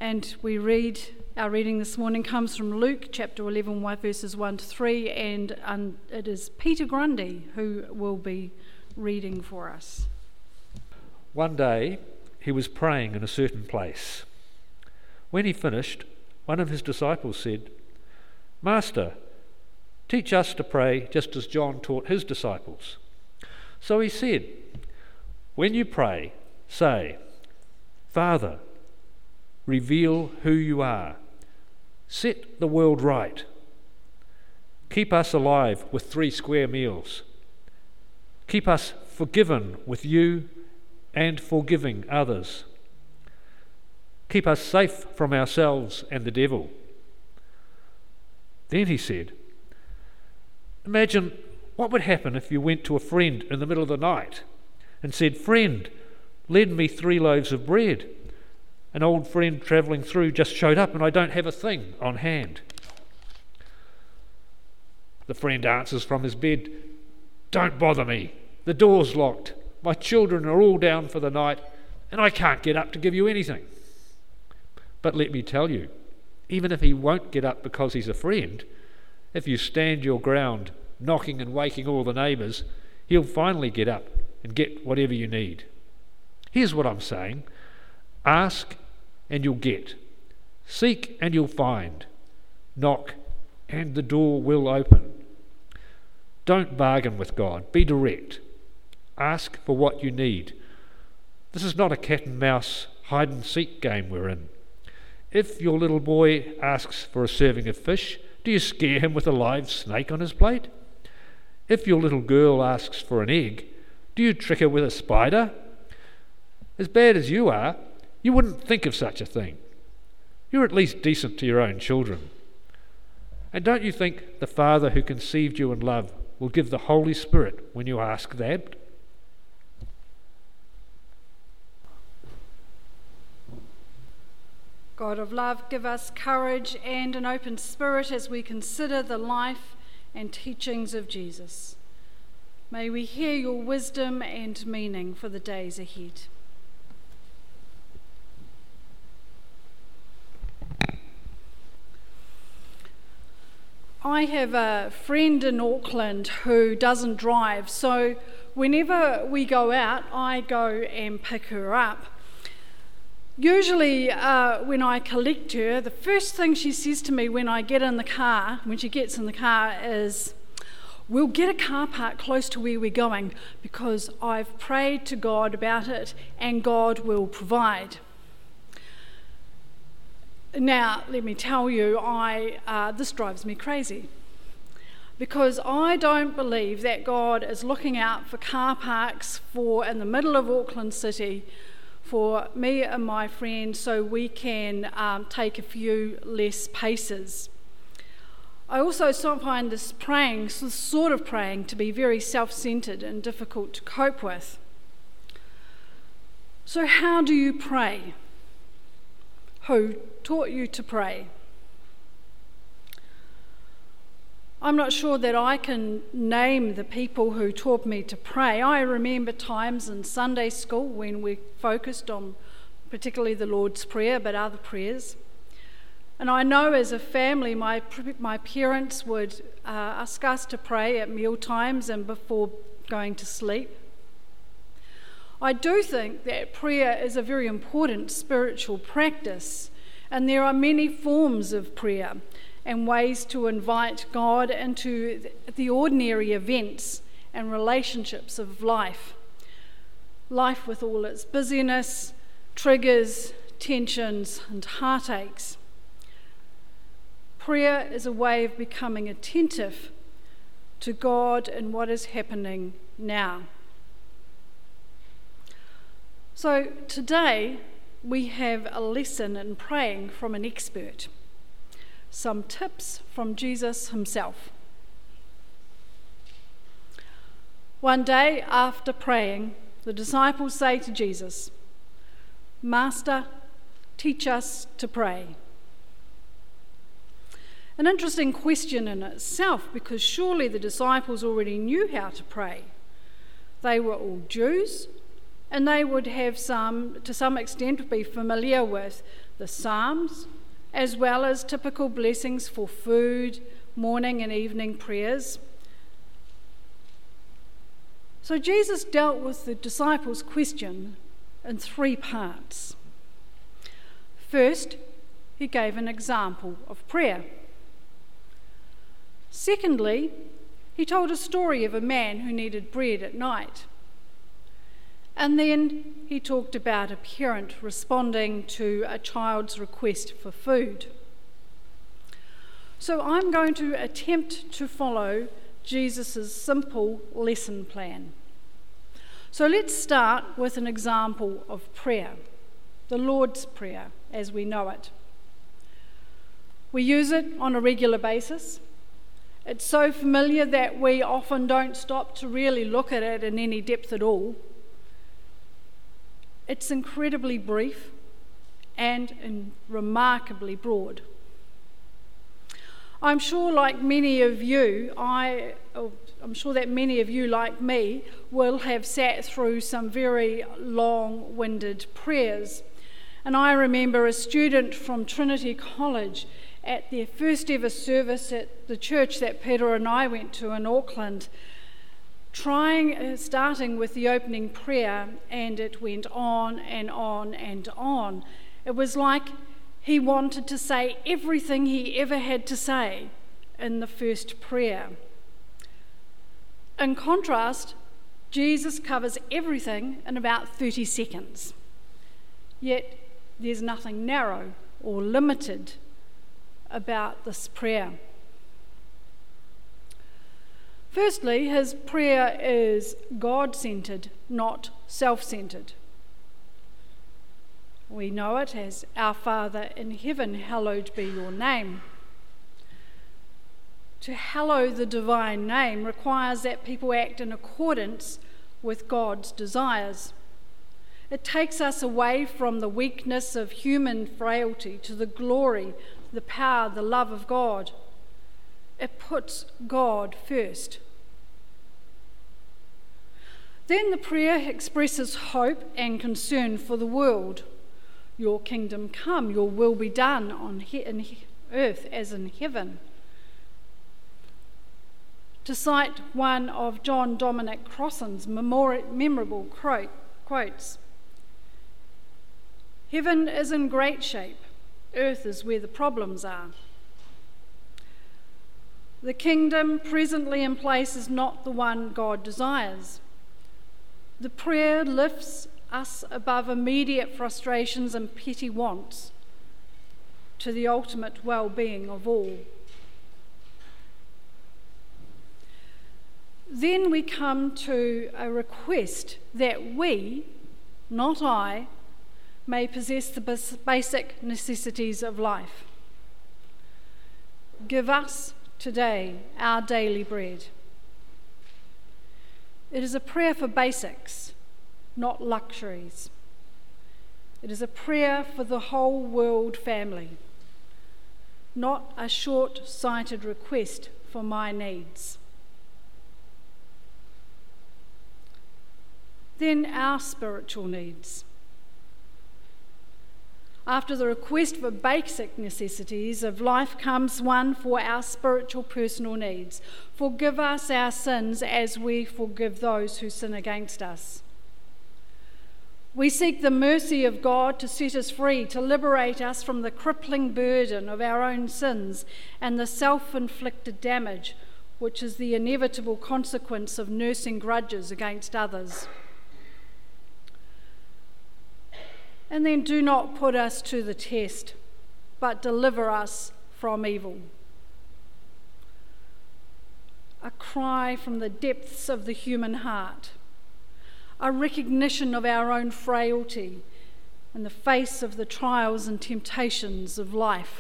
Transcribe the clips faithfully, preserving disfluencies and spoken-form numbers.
And we read, our reading this morning comes from Luke chapter eleven, verses one to three, and um, it is Peter Grundy who will be reading for us. One day he was praying in a certain place. When he finished, one of his disciples said, "Master, teach us to pray just as John taught his disciples." So he said, "When you pray, say, 'Father, reveal who you are. Set the world right. Keep us alive with three square meals. Keep us forgiven with you and forgiving others. Keep us safe from ourselves and the devil.'" Then he said, "Imagine what would happen if you went to a friend in the middle of the night and said, 'Friend, lend me three loaves of bread. An old friend travelling through just showed up and I don't have a thing on hand.' The friend answers from his bed, 'Don't bother me. The door's locked. My children are all down for the night and I can't get up to give you anything.' But let me tell you, even if he won't get up because he's a friend, if you stand your ground, knocking and waking all the neighbours, he'll finally get up and get whatever you need. Here's what I'm saying. Ask and you'll get. Seek and you'll find. Knock and the door will open. Don't bargain with God. Be direct. Ask for what you need. This is not a cat and mouse hide and seek game we're in. If your little boy asks for a serving of fish, do you scare him with a live snake on his plate? If your little girl asks for an egg, do you trick her with a spider? As bad as you are, you wouldn't think of such a thing. You're at least decent to your own children. And don't you think the Father who conceived you in love will give the Holy Spirit when you ask that?" God of love, give us courage and an open spirit as we consider the life and teachings of Jesus. May we hear your wisdom and meaning for the days ahead. I have a friend in Auckland who doesn't drive, so whenever we go out, I go and pick her up. Usually uh, when I collect her, the first thing she says to me when I get in the car, when she gets in the car, is, "We'll get a car park close to where we're going because I've prayed to God about it and God will provide." Now, let me tell you, I uh, this drives me crazy because I don't believe that God is looking out for car parks for in the middle of Auckland City for me and my friend so we can um, take a few less paces. I also find this praying, this sort of praying, to be very self-centered and difficult to cope with. So how do you pray? Who taught you to pray? I'm not sure that I can name the people who taught me to pray. I remember times in Sunday school when we focused on particularly the Lord's Prayer, but other prayers. And I know as a family, my my parents would uh, ask us to pray at meal times and before going to sleep. I do think that prayer is a very important spiritual practice, and there are many forms of prayer and ways to invite God into the ordinary events and relationships of life. Life with all its busyness, triggers, tensions, and heartaches. Prayer is a way of becoming attentive to God and what is happening now. So today we have a lesson in praying from an expert. Some tips from Jesus himself. One day after praying, the disciples say to Jesus, "Master, teach us to pray." An interesting question in itself, because surely the disciples already knew how to pray. They were all Jews, and they would have some, to some extent, be familiar with the Psalms, as well as typical blessings for food, morning and evening prayers. So Jesus dealt with the disciples' question in three parts. First, he gave an example of prayer. Secondly, he told a story of a man who needed bread at night. And then he talked about a parent responding to a child's request for food. So I'm going to attempt to follow Jesus' simple lesson plan. So let's start with an example of prayer, the Lord's Prayer as we know it. We use it on a regular basis. It's so familiar that we often don't stop to really look at it in any depth at all. It's incredibly brief and in remarkably broad. I'm sure like many of you, I, I'm sure that many of you like me will have sat through some very long-winded prayers. And I remember a student from Trinity College at their first ever service at the church that Peter and I went to in Auckland, trying, uh, starting with the opening prayer, and it went on and on and on. It was like he wanted to say everything he ever had to say in the first prayer. In contrast, Jesus covers everything in about thirty seconds. Yet there's nothing narrow or limited about this prayer. Firstly, his prayer is God-centered, not self-centered. We know it as, "Our Father in heaven, hallowed be your name." To hallow the divine name requires that people act in accordance with God's desires. It takes us away from the weakness of human frailty to the glory, the power, the love of God. It puts God first. Then the prayer expresses hope and concern for the world. Your kingdom come, your will be done on he- in he- earth as in heaven. To cite one of John Dominic Crossan's memori- memorable quote, quotes, "Heaven is in great shape, earth is where the problems are." The kingdom presently in place is not the one God desires. The prayer lifts us above immediate frustrations and petty wants to the ultimate well-being of all. Then we come to a request that we, not I, may possess the basic necessities of life. Give us today our daily bread. It is a prayer for basics, not luxuries. It is a prayer for the whole world family, not a short-sighted request for my needs. Then our spiritual needs. After the request for basic necessities of life comes one for our spiritual personal needs. Forgive us our sins as we forgive those who sin against us. We seek the mercy of God to set us free, to liberate us from the crippling burden of our own sins and the self-inflicted damage, which is the inevitable consequence of nursing grudges against others. And then do not put us to the test, but deliver us from evil. A cry from the depths of the human heart, a recognition of our own frailty in the face of the trials and temptations of life.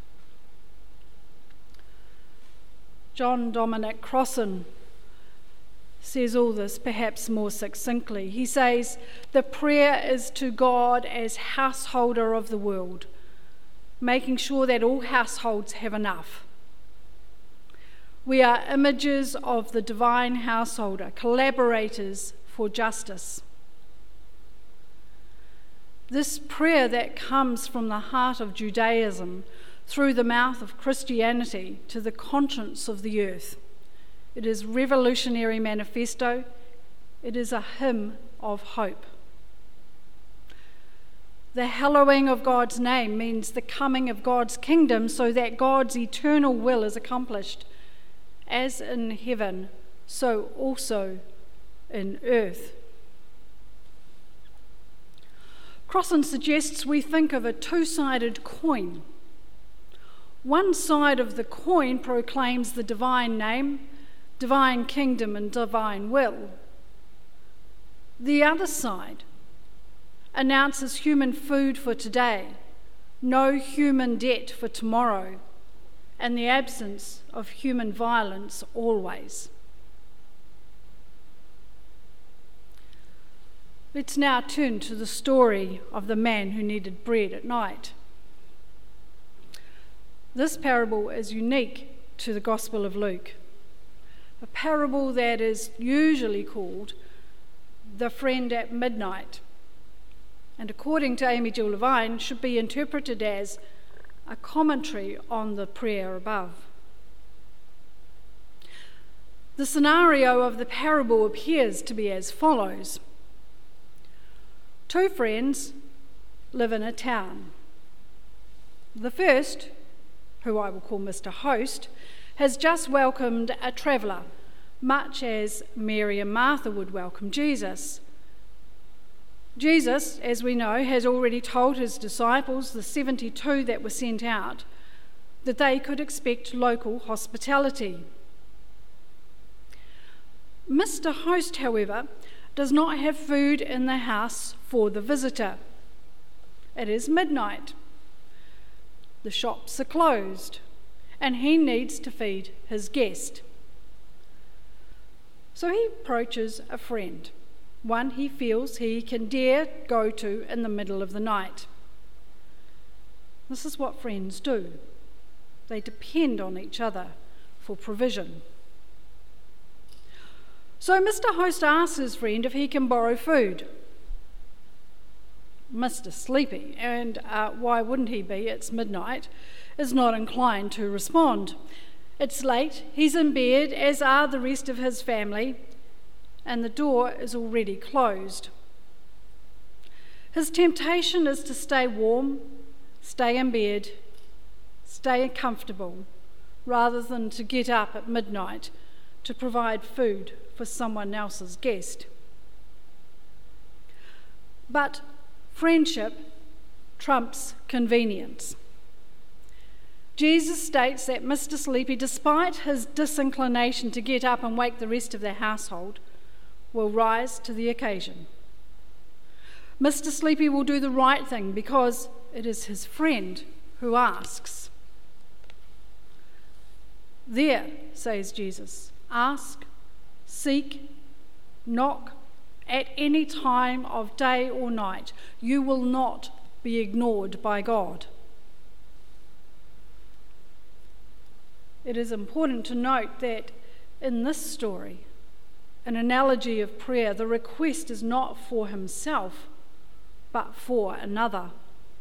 John Dominic Crossan says all this perhaps more succinctly. He says, the prayer is to God as householder of the world, making sure that all households have enough. We are images of the divine householder, collaborators for justice. This prayer that comes from the heart of Judaism through the mouth of Christianity to the conscience of the earth. It is revolutionary manifesto. It is a hymn of hope. The hallowing of God's name means the coming of God's kingdom so that God's eternal will is accomplished, as in heaven, so also in earth. Crossan suggests we think of a two-sided coin. One side of the coin proclaims the divine name, divine kingdom, and divine will. The other side announces human food for today, no human debt for tomorrow, and the absence of human violence always. Let's now turn to the story of the man who needed bread at night. This parable is unique to the Gospel of Luke, a parable that is usually called the friend at midnight, and according to Amy Jill Levine, should be interpreted as a commentary on the prayer above. The scenario of the parable appears to be as follows. Two friends live in a town. The first, who I will call Mister Host, has just welcomed a traveller, much as Mary and Martha would welcome Jesus. Jesus, as we know, has already told his disciples, the seventy-two that were sent out, that they could expect local hospitality. Mister Host, however, does not have food in the house for the visitor. It is midnight. The shops are closed, and he needs to feed his guest. So he approaches a friend, one he feels he can dare go to in the middle of the night. This is what friends do. They depend on each other for provision. So Mister Host asks his friend if he can borrow food. Mister Sleepy, and uh, why wouldn't he be? It's midnight, is not inclined to respond. It's late, he's in bed, as are the rest of his family, and the door is already closed. His temptation is to stay warm, stay in bed, stay comfortable, rather than to get up at midnight to provide food for someone else's guest. But friendship trumps convenience. Jesus states that Mister Sleepy, despite his disinclination to get up and wake the rest of the household, will rise to the occasion. Mister Sleepy will do the right thing because it is his friend who asks. There, says Jesus, ask, seek, knock, at any time of day or night. You will not be ignored by God. It is important to note that in this story, an analogy of prayer, the request is not for himself, but for another.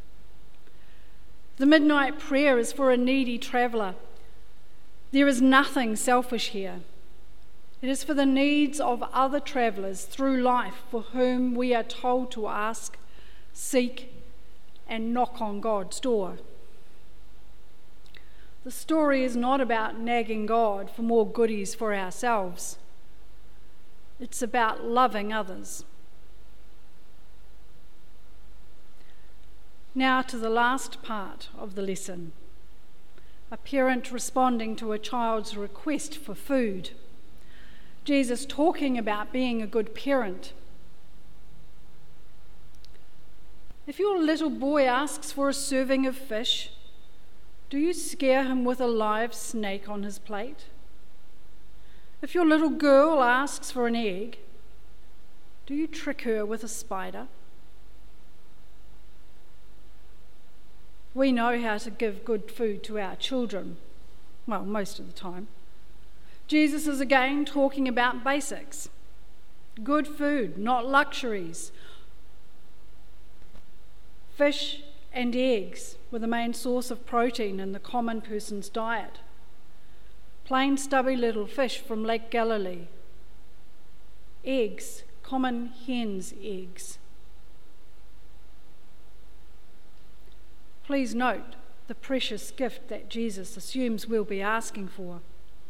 The midnight prayer is for a needy traveller. There is nothing selfish here. It is for the needs of other travellers through life for whom we are told to ask, seek, and knock on God's door. The story is not about nagging God for more goodies for ourselves. It's about loving others. Now to the last part of the lesson. A parent responding to a child's request for food. Jesus talking about being a good parent. If your little boy asks for a serving of fish, do you scare him with a live snake on his plate? If your little girl asks for an egg, do you trick her with a spider? We know how to give good food to our children, well, most of the time. Jesus is again talking about basics. Good food, not luxuries. Fish and eggs were the main source of protein in the common person's diet. Plain stubby little fish from Lake Galilee. Eggs, common hen's eggs. Please note the precious gift that Jesus assumes we'll be asking for.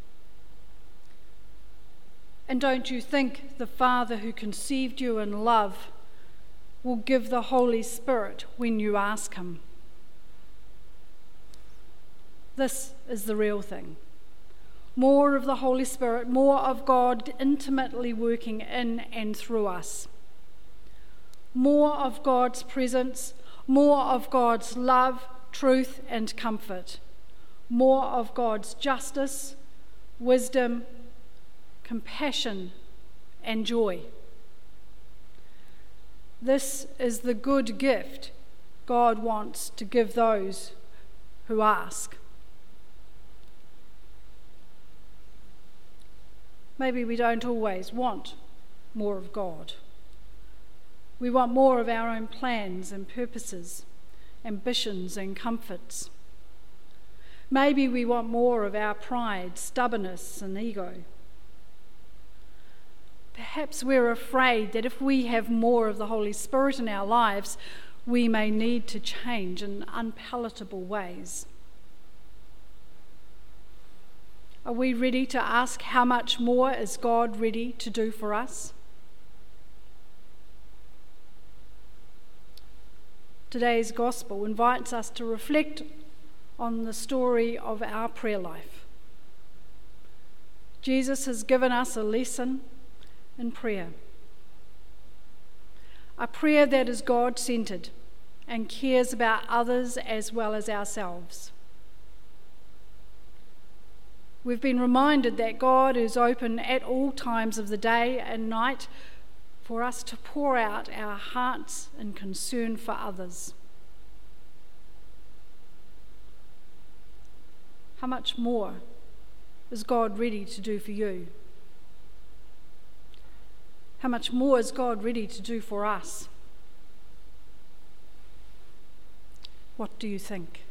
And don't you think the Father who conceived you in love will give the Holy Spirit when you ask him? This is the real thing. More of the Holy Spirit, more of God intimately working in and through us. More of God's presence, more of God's love, truth, and comfort. More of God's justice, wisdom, compassion, and joy. This is the good gift God wants to give those who ask. Maybe we don't always want more of God. We want more of our own plans and purposes, ambitions and comforts. Maybe we want more of our pride, stubbornness and ego. Perhaps we're afraid that if we have more of the Holy Spirit in our lives, we may need to change in unpalatable ways. Are we ready to ask how much more is God ready to do for us? Today's gospel invites us to reflect on the story of our prayer life. Jesus has given us a lesson in prayer. A prayer that is God-centered and cares about others as well as ourselves. We've been reminded that God is open at all times of the day and night for us to pour out our hearts in concern for others. How much more is God ready to do for you? How much more is God ready to do for us? What do you think?